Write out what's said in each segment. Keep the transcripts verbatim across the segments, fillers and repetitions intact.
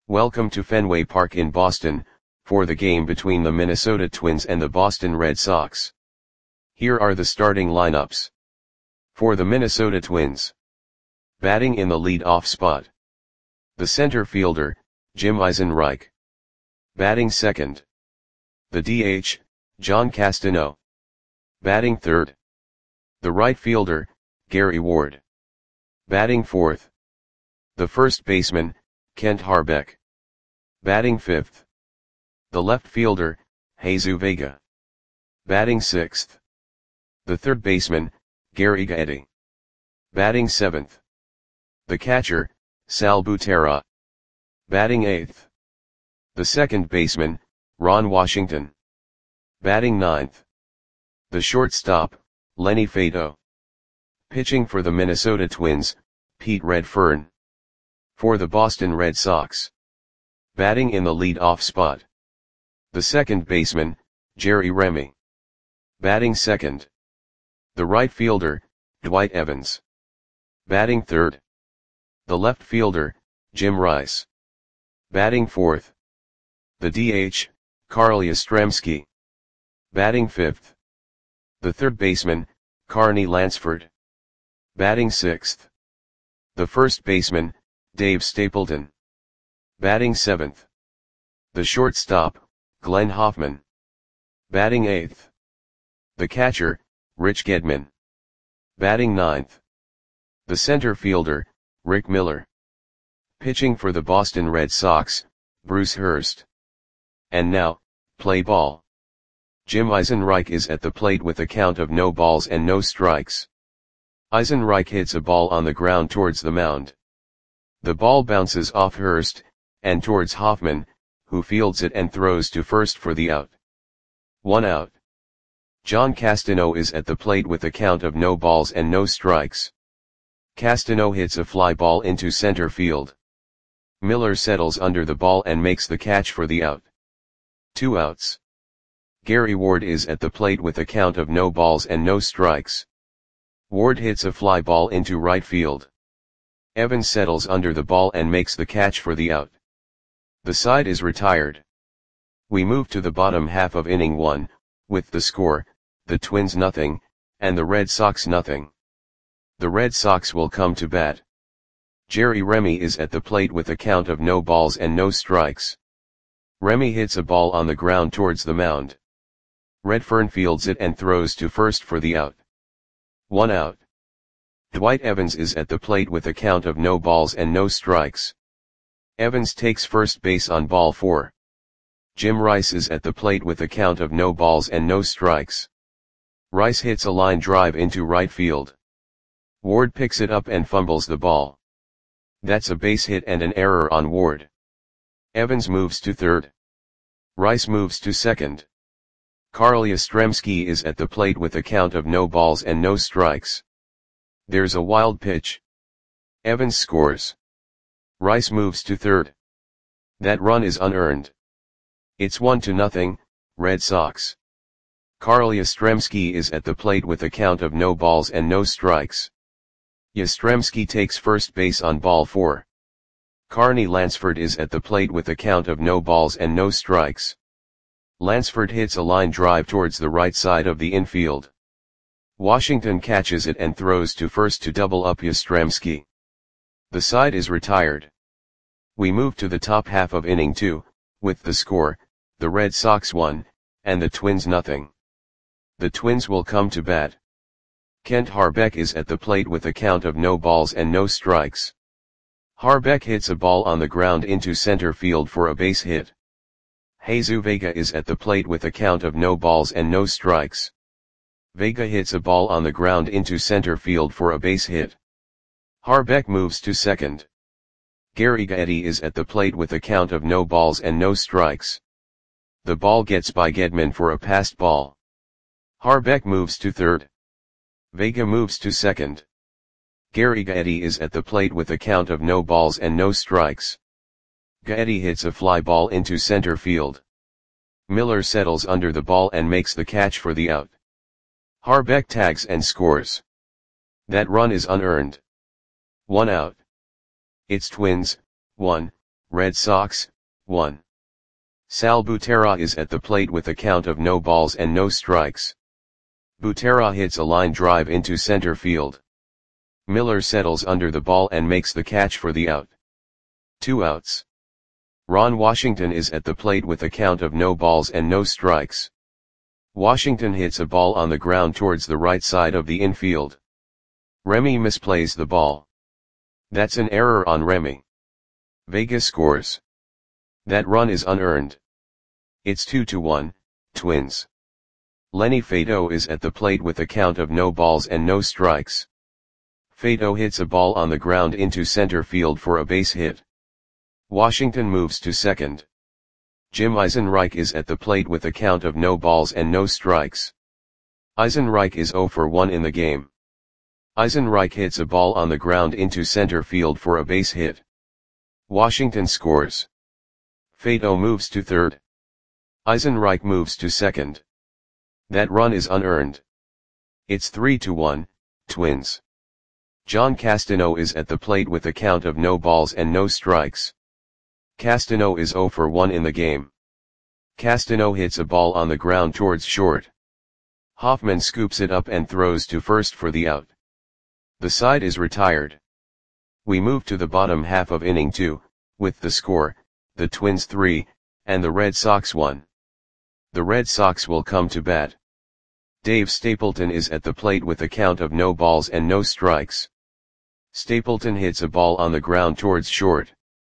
Welcome to Fenway Park in Boston, for the game between the Minnesota Twins and the Boston Red Sox. Here are the starting lineups. For the Minnesota Twins. Batting in the lead-off spot. The center fielder, Jim Eisenreich. Batting second. The D H, John Castano. Batting third. The right fielder, Gary Ward. Batting fourth. The first baseman, Kent Hrbek. Batting fifth. The left fielder, Jesus Vega. Batting sixth. The third baseman, Gary Gaetti. Batting seventh. The catcher, Sal Butera. Batting eighth. The second baseman, Ron Washington. Batting ninth. The shortstop, Lenny Fato. Pitching for the Minnesota Twins, Pete Redfern. For the Boston Red Sox. Batting in the lead-off spot. The second baseman, Jerry Remy. Batting second. The right fielder, Dwight Evans. Batting third. The left fielder, Jim Rice. Batting fourth. The D H, Carl Yastrzemski. Batting fifth. The third baseman, Carney Lansford. Batting sixth. The first baseman, Dave Stapleton. Batting seventh. The shortstop, Glenn Hoffman. Batting eighth. The catcher, Rich Gedman. Batting ninth. The center fielder, Rick Miller. Pitching for the Boston Red Sox, Bruce Hurst. And now, play ball. Jim Eisenreich is at the plate with a count of no balls and no strikes. Eisenreich hits a ball on the ground towards the mound. The ball bounces off Hurst, and towards Hoffman, who fields it and throws to first for the out. One out. John Castano is at the plate with a count of no balls and no strikes. Castano hits a fly ball into center field. Miller settles under the ball and makes the catch for the out. Two outs. Gary Ward is at the plate with a count of no balls and no strikes. Ward hits a fly ball into right field. Evans settles under the ball and makes the catch for the out. The side is retired. We move to the bottom half of inning one, with the score, the Twins nothing, and the Red Sox nothing. The Red Sox will come to bat. Jerry Remy is at the plate with a count of no balls and no strikes. Remy hits a ball on the ground towards the mound. Redfern fields it and throws to first for the out. One out. Dwight Evans is at the plate with a count of no balls and no strikes. Evans takes first base on ball four. Jim Rice is at the plate with a count of no balls and no strikes. Rice hits a line drive into right field. Ward picks it up and fumbles the ball. That's a base hit and an error on Ward. Evans moves to third. Rice moves to second. Carl Yastrzemski is at the plate with a count of no balls and no strikes. There's a wild pitch. Evans scores. Rice moves to third. That run is unearned. It's one to nothing, Red Sox. Carl Yastrzemski is at the plate with a count of no balls and no strikes. Yastrzemski takes first base on ball four. Carney Lansford is at the plate with a count of no balls and no strikes. Lansford hits a line drive towards the right side of the infield. Washington catches it and throws to first to double up Yastrzemski. The side is retired. We move to the top half of inning two, with the score, the Red Sox one, and the Twins nothing. The Twins will come to bat. Kent Hrbek is at the plate with a count of no balls and no strikes. Hrbek hits a ball on the ground into center field for a base hit. Jesus Vega is at the plate with a count of no balls and no strikes. Vega hits a ball on the ground into center field for a base hit. Hrbek moves to second. Gary Gaetti is at the plate with a count of no balls and no strikes. The ball gets by Gedman for a passed ball. Hrbek moves to third. Vega moves to second. Gary Gaetti is at the plate with a count of no balls and no strikes. Gaetti hits a fly ball into center field. Miller settles under the ball and makes the catch for the out. Hrbek tags and scores. That run is unearned. One out. It's Twins, one, Red Sox, one. Sal Butera is at the plate with a count of no balls and no strikes. Butera hits a line drive into center field. Miller settles under the ball and makes the catch for the out. Two outs. Ron Washington is at the plate with a count of no balls and no strikes. Washington hits a ball on the ground towards the right side of the infield. Remy misplays the ball. That's an error on Remy. Vega scores. That run is unearned. It's two to one, Twins. Lenny Fato is at the plate with a count of no balls and no strikes. Fato hits a ball on the ground into center field for a base hit. Washington moves to second. Jim Eisenreich is at the plate with a count of no balls and no strikes. Eisenreich is zero for one in the game. Eisenreich hits a ball on the ground into center field for a base hit. Washington scores. Fato moves to third. Eisenreich moves to second. That run is unearned. It's three to one, Twins. John Castano is at the plate with a count of no balls and no strikes. Castano is zero for one in the game. Castano hits a ball on the ground towards short. Hoffman scoops it up and throws to first for the out. The side is retired. We move to the bottom half of inning two, with the score, the Twins three, and the Red Sox one. The Red Sox will come to bat. Dave Stapleton is at the plate with a count of no balls and no strikes. Stapleton hits a ball on the ground towards short.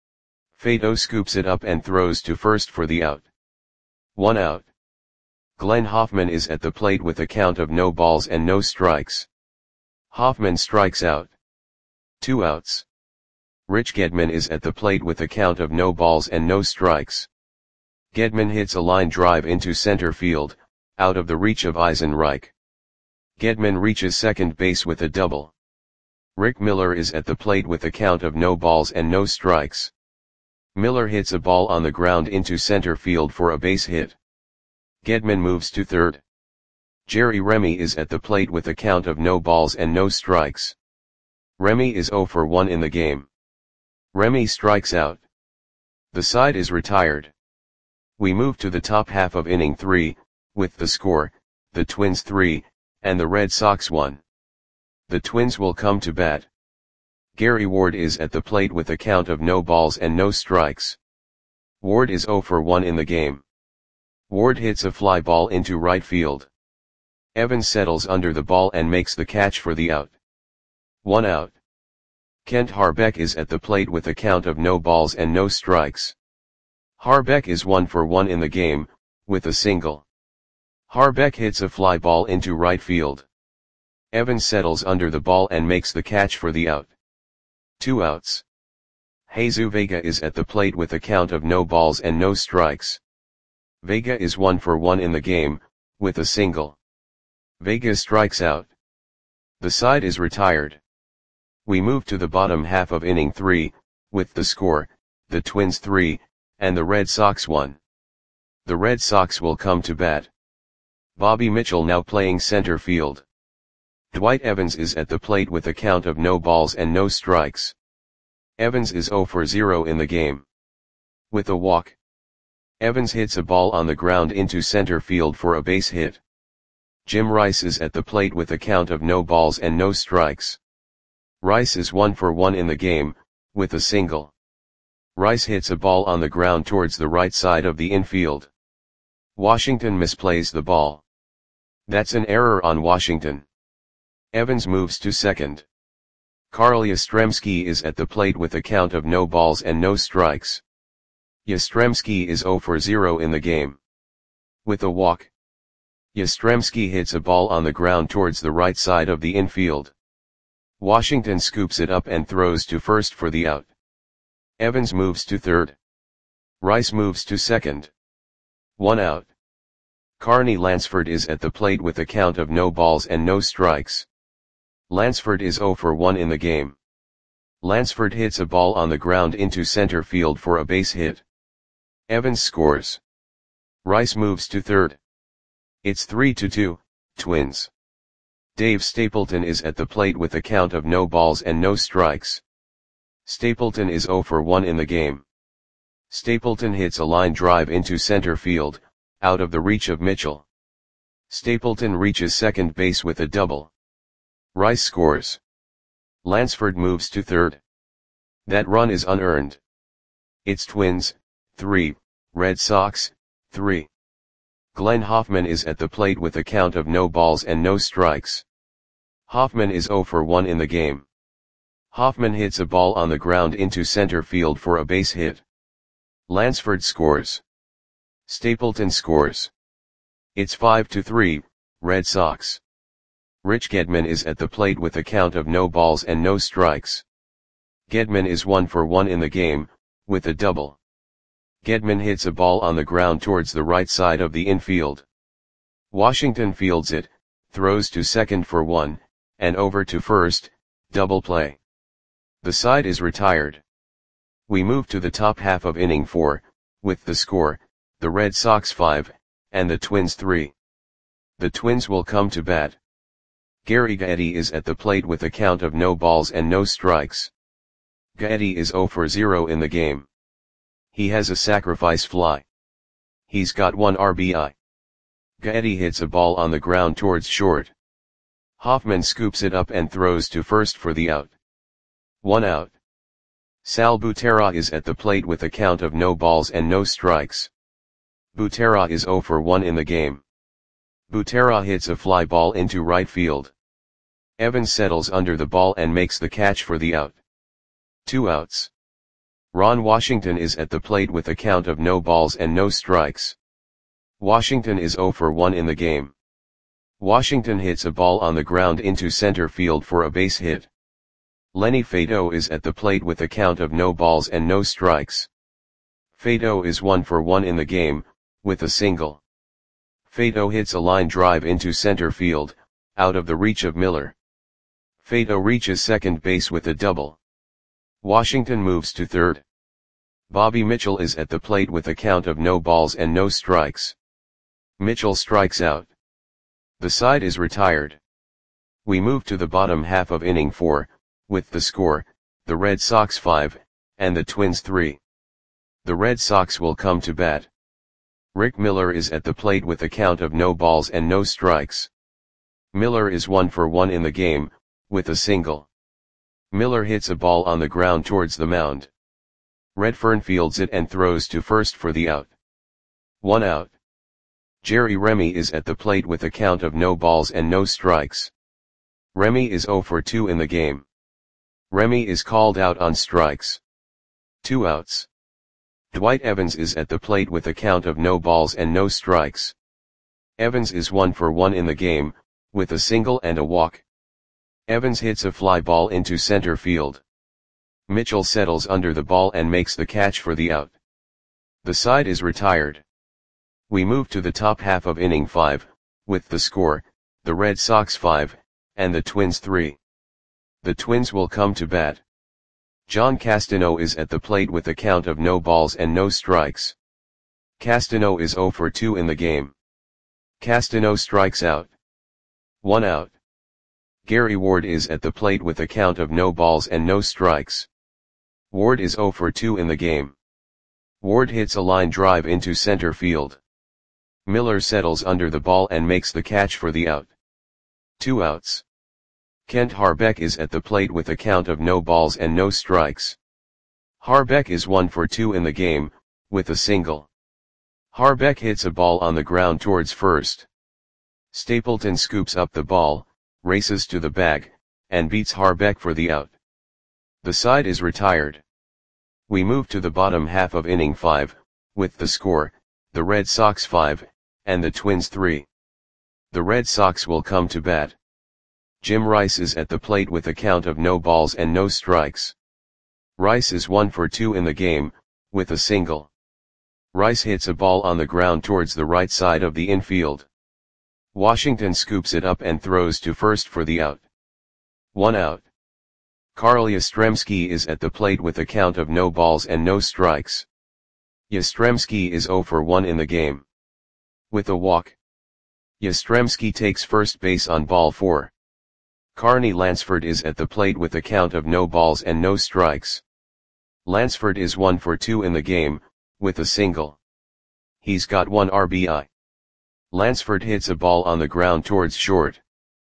Fato scoops it up and throws to first for the out. One out. Glenn Hoffman is at the plate with a count of no balls and no strikes. Hoffman strikes out. Two outs. Rich Gedman is at the plate with a count of no balls and no strikes. Gedman hits a line drive into center field, out of the reach of Eisenreich. Gedman reaches second base with a double. Rick Miller is at the plate with a count of no balls and no strikes. Miller hits a ball on the ground into center field for a base hit. Gedman moves to third. Jerry Remy is at the plate with a count of no balls and no strikes. Remy is zero for one in the game. Remy strikes out. The side is retired. We move to the top half of inning three, with the score, the Twins three, and the Red Sox one. The Twins will come to bat. Gary Ward is at the plate with a count of no balls and no strikes. Ward is zero for one in the game. Ward hits a fly ball into right field. Evans settles under the ball and makes the catch for the out. One out. Kent Harbeck is at the plate with a count of no balls and no strikes. Harbeck is one for one in the game, with a single. Harbeck hits a fly ball into right field. Evans settles under the ball and makes the catch for the out. Two outs. Jesus Vega is at the plate with a count of no balls and no strikes. Vega is one for one in the game, with a single. Vega strikes out. The side is retired. We move to the bottom half of inning three, with the score, the Twins three, and the Red Sox one. The Red Sox will come to bat. Bobby Mitchell now playing center field. Dwight Evans is at the plate with a count of no balls and no strikes. Evans is zero for zero in the game. With a walk. Evans hits a ball on the ground into center field for a base hit. Jim Rice is at the plate with a count of no balls and no strikes. Rice is one for one in the game, with a single. Rice hits a ball on the ground towards the right side of the infield. Washington misplays the ball. That's an error on Washington. Evans moves to second. Carl Yastrzemski is at the plate with a count of no balls and no strikes. Yastrzemski is zero for zero in the game. With a walk. Yastrzemski hits a ball on the ground towards the right side of the infield. Washington scoops it up and throws to first for the out. Evans moves to third. Rice moves to second. One out. Carney Lansford is at the plate with a count of no balls and no strikes. Lansford is zero for one in the game. Lansford hits a ball on the ground into center field for a base hit. Evans scores. Rice moves to third. It's three to two, Twins. Dave Stapleton is at the plate with a count of no balls and no strikes. Stapleton is zero for one in the game. Stapleton hits a line drive into center field, out of the reach of Mitchell. Stapleton reaches second base with a double. Rice scores. Lansford moves to third. That run is unearned. It's Twins, three, Red Sox, three. Glenn Hoffman is at the plate with a count of no balls and no strikes. Hoffman is zero for one in the game. Hoffman hits a ball on the ground into center field for a base hit. Lansford scores. Stapleton scores. It's five to three, Red Sox. Rich Gedman is at the plate with a count of no balls and no strikes. Gedman is one for one in the game, with a double. Gedman hits a ball on the ground towards the right side of the infield. Washington fields it, throws to second for one, and over to first, double play. The side is retired. We move to the top half of inning four, with the score, the Red Sox five, and the Twins three. The Twins will come to bat. Gary Gaetti is at the plate with a count of no balls and no strikes. Gaetti is zero for zero in the game. He has a sacrifice fly. He's got one R B I. Gaetti hits a ball on the ground towards short. Hoffman scoops it up and throws to first for the out. One out. Sal Butera is at the plate with a count of no balls and no strikes. Butera is zero for one in the game. Butera hits a fly ball into right field. Evans settles under the ball and makes the catch for the out. Two outs. Ron Washington is at the plate with a count of no balls and no strikes. Washington is zero for one in the game. Washington hits a ball on the ground into center field for a base hit. Lenny Fato is at the plate with a count of no balls and no strikes. Fato is one for one in the game, with a single. Fato hits a line drive into center field, out of the reach of Miller. Fato reaches second base with a double. Washington moves to third. Bobby Mitchell is at the plate with a count of no balls and no strikes. Mitchell strikes out. The side is retired. We move to the bottom half of inning four, with the score, the Red Sox five, and the Twins three. The Red Sox will come to bat. Rick Miller is at the plate with a count of no balls and no strikes. Miller is one for one in the game, with a single. Miller hits a ball on the ground towards the mound. Redfern fields it and throws to first for the out. One out. Jerry Remy is at the plate with a count of no balls and no strikes. Remy is zero for two in the game. Remy is called out on strikes. Two outs. Dwight Evans is at the plate with a count of no balls and no strikes. Evans is one for one in the game, with a single and a walk. Evans hits a fly ball into center field. Mitchell settles under the ball and makes the catch for the out. The side is retired. We move to the top half of inning five, with the score, the Red Sox five, and the Twins three. The Twins will come to bat. John Castano is at the plate with a count of no balls and no strikes. Castano is zero for two in the game. Castano strikes out. One out. Gary Ward is at the plate with a count of no balls and no strikes. Ward is zero for two in the game. Ward hits a line drive into center field. Miller settles under the ball and makes the catch for the out. Two outs. Kent Harbeck is at the plate with a count of no balls and no strikes. Harbeck is one for two in the game, with a single. Harbeck hits a ball on the ground towards first. Stapleton scoops up the ball, races to the bag, and beats Harbeck for the out. The side is retired. We move to the bottom half of inning five, with the score, the Red Sox five, and the Twins three. The Red Sox will come to bat. Jim Rice is at the plate with a count of no balls and no strikes. Rice is one for two in the game, with a single. Rice hits a ball on the ground towards the right side of the infield. Washington scoops it up and throws to first for the out. One out. Carl Yastrzemski is at the plate with a count of no balls and no strikes. Yastrzemski is zero for one in the game. With a walk. Yastrzemski takes first base on ball four. Carney Lansford is at the plate with a count of no balls and no strikes. Lansford is one for two in the game, with a single. He's got one R B I. Lansford hits a ball on the ground towards short.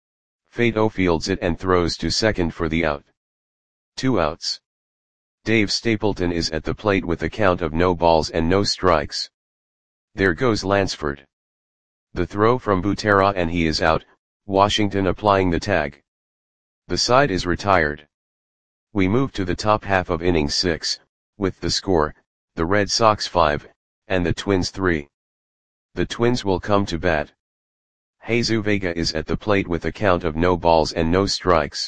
Fato fields it and throws to second for the out. Two outs. Dave Stapleton is at the plate with a count of no balls and no strikes. There goes Lansford. The throw from Butera and he is out, Washington applying the tag. The side is retired. We move to the top half of inning six, with the score, the Red Sox five, and the Twins three. The Twins will come to bat. Jesus Vega is at the plate with a count of no balls and no strikes.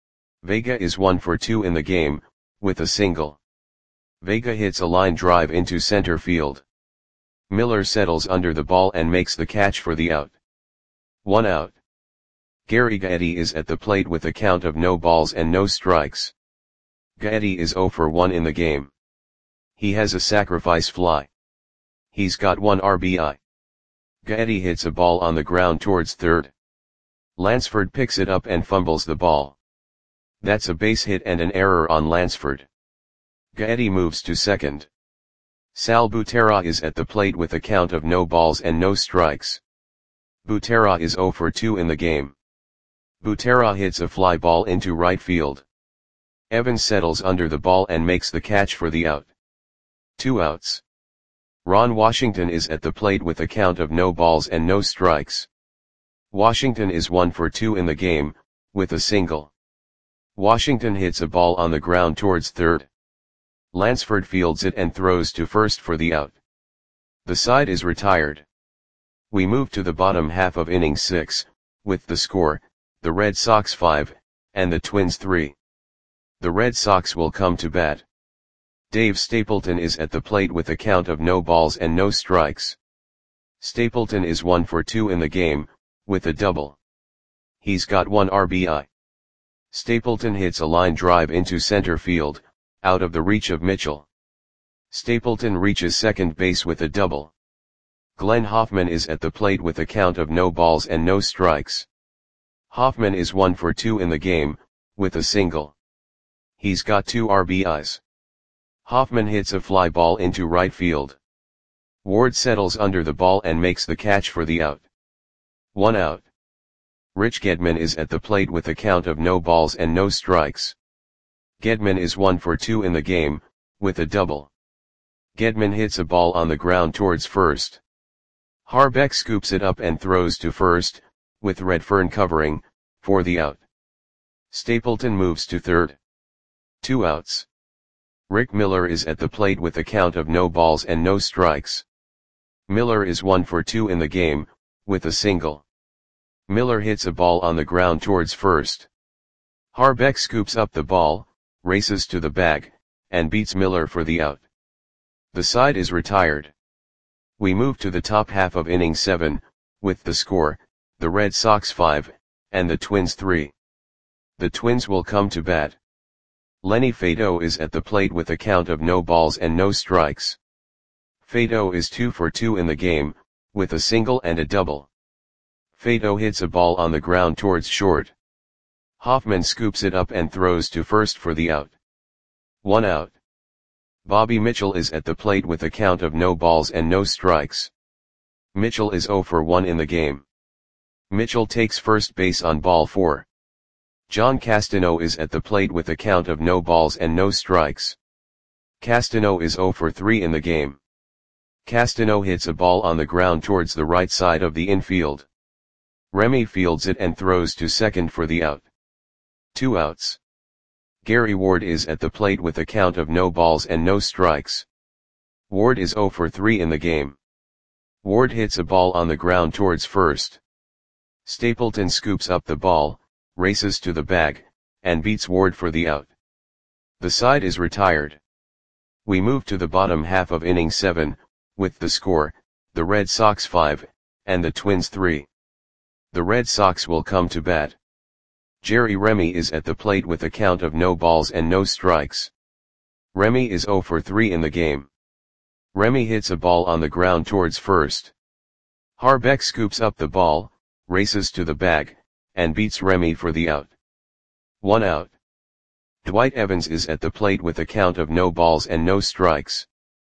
Vega is one for two in the game, with a single. Vega hits a line drive into center field. Miller settles under the ball and makes the catch for the out. One out. Gary Gaetti is at the plate with a count of no balls and no strikes. Gaetti is zero for one in the game. He has a sacrifice fly. He's got one R B I. Gaetti hits a ball on the ground towards third. Lansford picks it up and fumbles the ball. That's a base hit and an error on Lansford. Gaetti moves to second. Sal Butera is at the plate with a count of no balls and no strikes. Butera is zero for two in the game. Butera hits a fly ball into right field. Evans settles under the ball and makes the catch for the out. Two outs. Ron Washington is at the plate with a count of no balls and no strikes. Washington is one for two in the game, with a single. Washington hits a ball on the ground towards third. Lansford fields it and throws to first for the out. The side is retired. We move to the bottom half of inning six, with the score, the Red Sox five, and the Twins three. The Red Sox will come to bat. Dave Stapleton is at the plate with a count of no balls and no strikes. Stapleton is one for two in the game, with a double. He's got one R B I. Stapleton hits a line drive into center field, out of the reach of Mitchell. Stapleton reaches second base with a double. Glenn Hoffman is at the plate with a count of no balls and no strikes. Hoffman is one for two in the game, with a single. He's got two R B Is. Hoffman hits a fly ball into right field. Ward settles under the ball and makes the catch for the out. One out. Rich Gedman is at the plate with a count of no balls and no strikes. Gedman is one for two in the game, with a double. Gedman hits a ball on the ground towards first. Harbeck scoops it up and throws to first, with Redfern covering, for the out. Stapleton moves to third. Two outs. Rick Miller is at the plate with a count of no balls and no strikes. Miller is one for two in the game, with a single. Miller hits a ball on the ground towards first. Harbeck scoops up the ball, races to the bag, and beats Miller for the out. The side is retired. We move to the top half of inning seven, with the score, the Red Sox five, and the Twins three. The Twins will come to bat. Lenny Fato is at the plate with a count of no balls and no strikes. Fato is two for two in the game, with a single and a double. Fato hits a ball on the ground towards short. Hoffman scoops it up and throws to first for the out. One out. Bobby Mitchell is at the plate with a count of no balls and no strikes. Mitchell is zero for one in the game. Mitchell takes first base on ball four. John Castano is at the plate with a count of no balls and no strikes. Castano is zero for three in the game. Castano hits a ball on the ground towards the right side of the infield. Remy fields it and throws to second for the out. Two outs. Gary Ward is at the plate with a count of no balls and no strikes. Ward is zero for three in the game. Ward hits a ball on the ground towards first. Stapleton scoops up the ball, races to the bag, and beats Ward for the out. The side is retired. We move to the bottom half of inning seven, with the score, the Red Sox five, and the Twins three. The Red Sox will come to bat. Jerry Remy is at the plate with a count of no balls and no strikes. Remy is zero for three in the game. Remy hits a ball on the ground towards first. Harbeck scoops up the ball, races to the bag, and beats Remy for the out. One out. Dwight Evans is at the plate with a count of no balls and no strikes.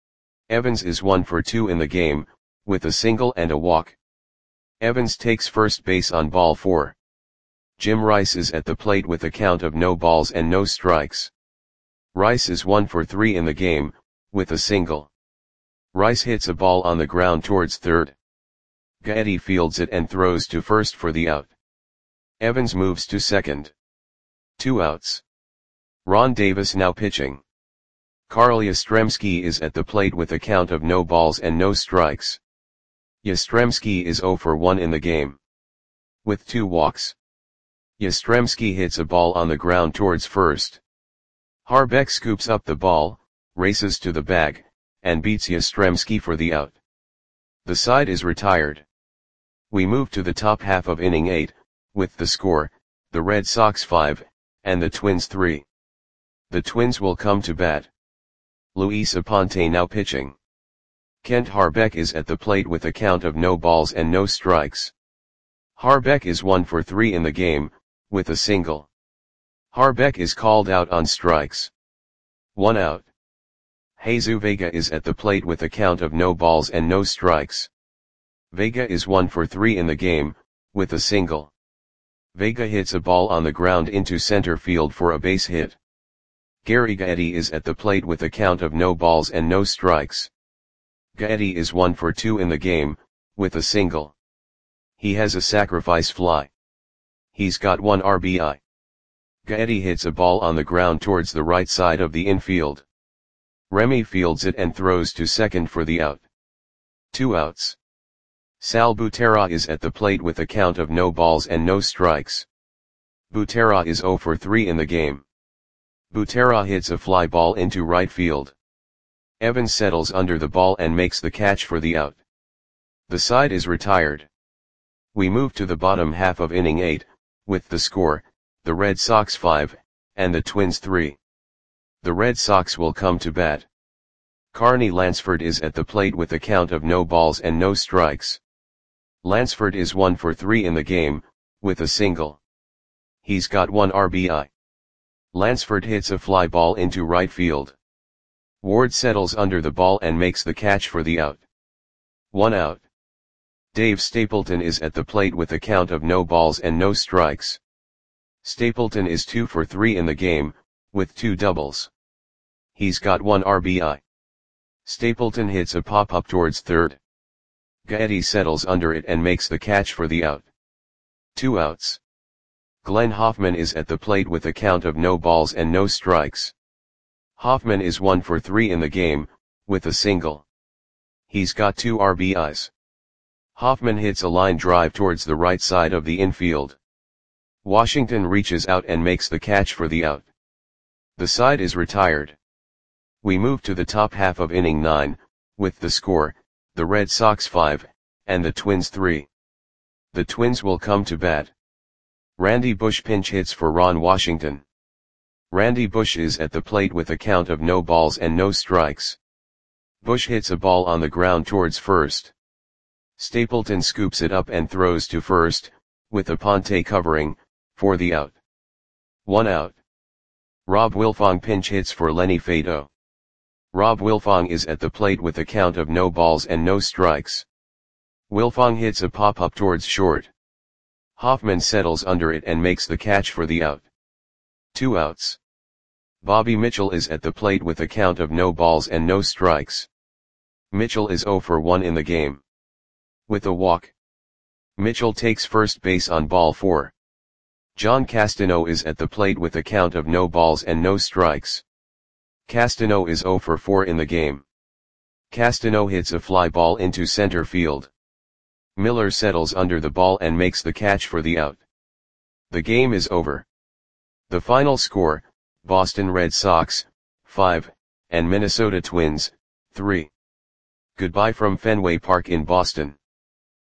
Evans is one for two in the game, with a single and a walk. Evans takes first base on ball four. Jim Rice is at the plate with a count of no balls and no strikes. Rice is one for three in the game, with a single. Rice hits a ball on the ground towards third. Gaetti fields it and throws to first for the out. Evans moves to second. Two outs. Ron Davis now pitching. Carl Yastrzemski is at the plate with a count of no balls and no strikes. Yastrzemski is zero for one in the game. With two walks. Yastrzemski hits a ball on the ground towards first. Harbeck scoops up the ball, races to the bag, and beats Yastrzemski for the out. The side is retired. We move to the top half of inning eight, with the score, the Red Sox five, and the Twins three. The Twins will come to bat. Luis Aponte now pitching. Kent Harbeck is at the plate with a count of no balls and no strikes. Harbeck is one for three in the game, with a single. Harbeck is called out on strikes. One out. Jesus Vega is at the plate with a count of no balls and no strikes. Vega is one for three in the game, with a single. Vega hits a ball on the ground into center field for a base hit. Gary Gaetti is at the plate with a count of no balls and no strikes. Gaetti is one for two in the game, with a single. He has a sacrifice fly. He's got one R B I. Gaetti hits a ball on the ground towards the right side of the infield. Remy fields it and throws to second for the out. Two outs. Sal Butera is at the plate with a count of no balls and no strikes. Butera is zero for three in the game. Butera hits a fly ball into right field. Evans settles under the ball and makes the catch for the out. The side is retired. We move to the bottom half of inning eight, with the score, the Red Sox five, and the Twins three. The Red Sox will come to bat. Carney Lansford is at the plate with a count of no balls and no strikes. Lansford is one for three in the game, with a single. He's got one R B I. Lansford hits a fly ball into right field. Ward settles under the ball and makes the catch for the out. One out. Dave Stapleton is at the plate with a count of no balls and no strikes. Stapleton is two for three in the game, with two doubles. He's got one R B I. Stapleton hits a pop-up towards third. Gaetti settles under it and makes the catch for the out. Two outs. Glenn Hoffman is at the plate with a count of no balls and no strikes. Hoffman is one for three in the game, with a single. He's got two R B Is. Hoffman hits a line drive towards the right side of the infield. Washington reaches out and makes the catch for the out. The side is retired. We move to the top half of inning nine, with the score, the Red Sox five, and the Twins three. The Twins will come to bat. Randy Bush pinch hits for Ron Washington. Randy Bush is at the plate with a count of no balls and no strikes. Bush hits a ball on the ground towards first. Stapleton scoops it up and throws to first, with Aponte covering, for the out. One out. Rob Wilfong pinch hits for Lenny Fado. Rob Wilfong is at the plate with a count of no balls and no strikes. Wilfong hits a pop-up towards short. Hoffman settles under it and makes the catch for the out. Two outs. Bobby Mitchell is at the plate with a count of no balls and no strikes. Mitchell is zero for one in the game. With a walk. Mitchell takes first base on ball four. John Castano is at the plate with a count of no balls and no strikes. Castano is zero for four in the game. Castano hits a fly ball into center field. Miller settles under the ball and makes the catch for the out. The game is over. The final score, Boston Red Sox, five, and Minnesota Twins, three. Goodbye from Fenway Park in Boston.